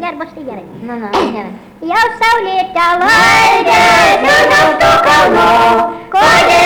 arba štai gerai. Na, gerai. Jau saulėta laidė, nuo kalnų, kodėl